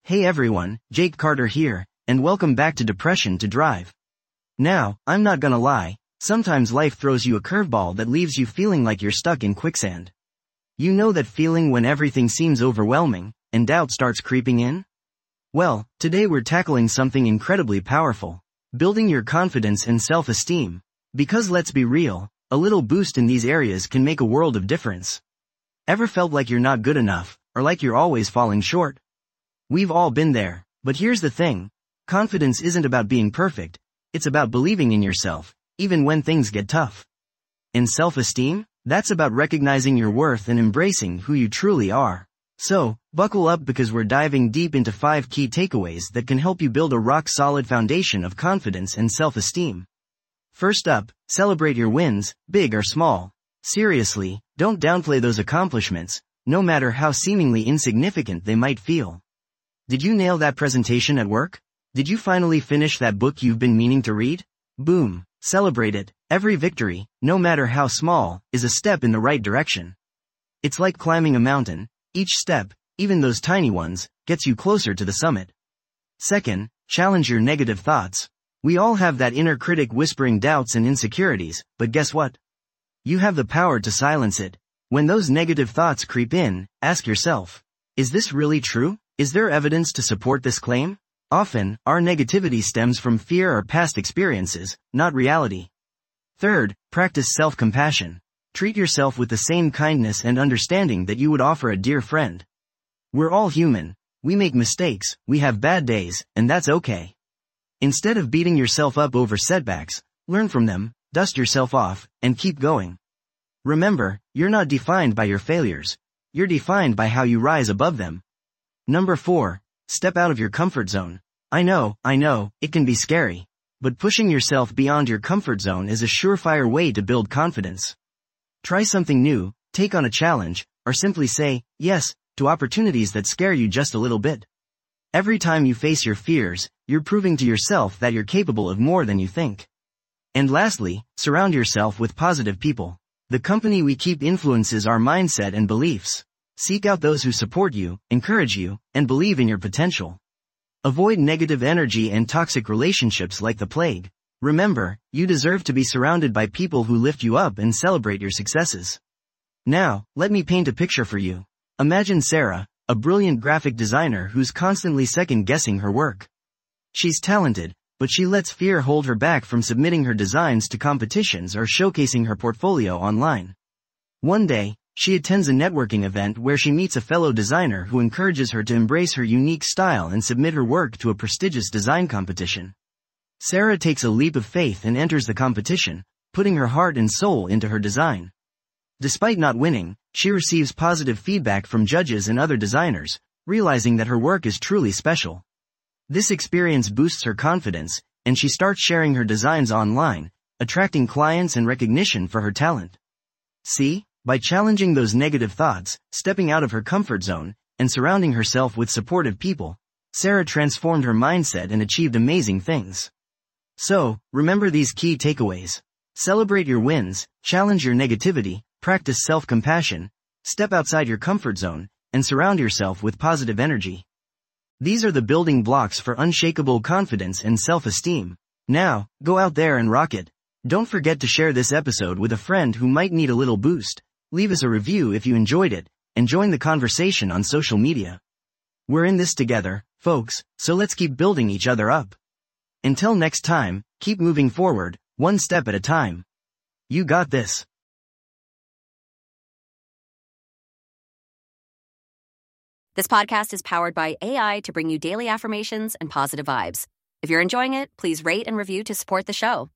Hey everyone, Jake Carter here, and welcome back to Depression to Drive. Now, I'm not gonna lie, sometimes life throws you a curveball that leaves you feeling like you're stuck in quicksand. You know that feeling when everything seems overwhelming, and doubt starts creeping in? Well, today we're tackling something incredibly powerful. Building your confidence and self-esteem. Because let's be real, a little boost in these areas can make a world of difference. Ever felt like you're not good enough, or like you're always falling short? We've all been there, but here's the thing. Confidence isn't about being perfect, it's about believing in yourself, even when things get tough. And self-esteem? That's about recognizing your worth and embracing who you truly are. So, buckle up because we're diving deep into 5 key takeaways that can help you build a rock-solid foundation of confidence and self-esteem. First up, celebrate your wins, big or small. Seriously, don't downplay those accomplishments, no matter how seemingly insignificant they might feel. Did you nail that presentation at work? Did you finally finish that book you've been meaning to read? Boom, celebrate it. Every victory, no matter how small, is a step in the right direction. It's like climbing a mountain. Each step, even those tiny ones, gets you closer to the summit. Second, challenge your negative thoughts. We all have that inner critic whispering doubts and insecurities, but guess what? You have the power to silence it. When those negative thoughts creep in, ask yourself, is this really true? Is there evidence to support this claim? Often, our negativity stems from fear or past experiences, not reality. Third, practice self-compassion. Treat yourself with the same kindness and understanding that you would offer a dear friend. We're all human. We make mistakes, we have bad days, and that's okay. Instead of beating yourself up over setbacks, learn from them, dust yourself off, and keep going. Remember, you're not defined by your failures. You're defined by how you rise above them. Number 4, step out of your comfort zone. I know, it can be scary. But pushing yourself beyond your comfort zone is a surefire way to build confidence. Try something new, take on a challenge, or simply say, yes, to opportunities that scare you just a little bit. Every time you face your fears, you're proving to yourself that you're capable of more than you think. And lastly, surround yourself with positive people. The company we keep influences our mindset and beliefs. Seek out those who support you, encourage you, and believe in your potential. Avoid negative energy and toxic relationships like the plague. Remember, you deserve to be surrounded by people who lift you up and celebrate your successes. Now, let me paint a picture for you. Imagine Sarah, a brilliant graphic designer who's constantly second-guessing her work. She's talented, but she lets fear hold her back from submitting her designs to competitions or showcasing her portfolio online. One day, she attends a networking event where she meets a fellow designer who encourages her to embrace her unique style and submit her work to a prestigious design competition. Sarah takes a leap of faith and enters the competition, putting her heart and soul into her design. Despite not winning, she receives positive feedback from judges and other designers, realizing that her work is truly special. This experience boosts her confidence, and she starts sharing her designs online, attracting clients and recognition for her talent. See, by challenging those negative thoughts, stepping out of her comfort zone, and surrounding herself with supportive people, Sarah transformed her mindset and achieved amazing things. So, remember these key takeaways. Celebrate your wins, challenge your negativity, practice self-compassion, step outside your comfort zone, and surround yourself with positive energy. These are the building blocks for unshakable confidence and self-esteem. Now, go out there and rock it. Don't forget to share this episode with a friend who might need a little boost. Leave us a review if you enjoyed it, and join the conversation on social media. We're in this together, folks, so let's keep building each other up. Until next time, keep moving forward, one step at a time. You got this. This podcast is powered by AI to bring you daily affirmations and positive vibes. If you're enjoying it, please rate and review to support the show.